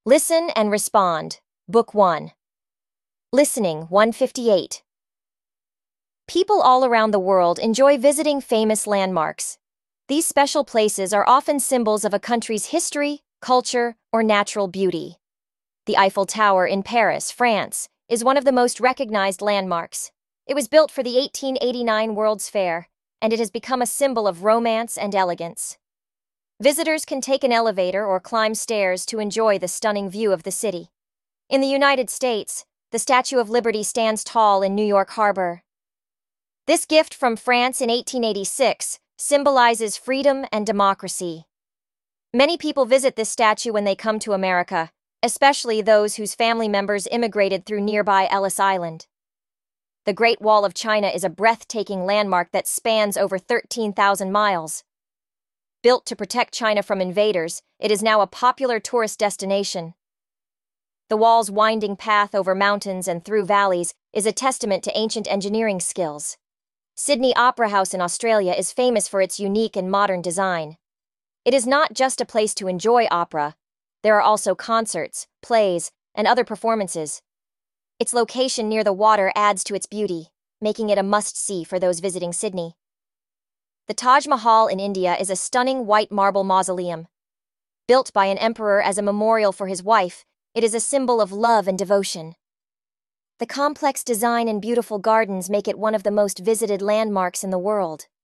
Listen and Respond. Book 1. Listening 158. People all around the world enjoy visiting famous landmarks. These special places are often symbols of a country's history, culture, or natural beauty. The Eiffel Tower in Paris, France, is one of the most recognized landmarks. It was built for the 1889 World's Fair, and it has become a symbol of romance and elegance. Visitors can take an elevator or climb stairs to enjoy the stunning view of the city. In the United States, the Statue of Liberty stands tall in New York Harbor. This gift from France in 1886 symbolizes freedom and democracy. Many people visit this statue when they come to America, especially those whose family members immigrated through nearby Ellis Island. The Great Wall of China is a breathtaking landmark that spans over 13,000 miles. Built to protect China from invaders, it is now a popular tourist destination. The wall's winding path over mountains and through valleys is a testament to ancient engineering skills. Sydney Opera House in Australia is famous for its unique and modern design. It is not just a place to enjoy opera. There are also concerts, plays, and other performances. Its location near the water adds to its beauty, making it a must-see for those visiting Sydney. The Taj Mahal in India is a stunning white marble mausoleum. Built by an emperor as a memorial for his wife, it is a symbol of love and devotion. The complex design and beautiful gardens make it one of the most visited landmarks in the world.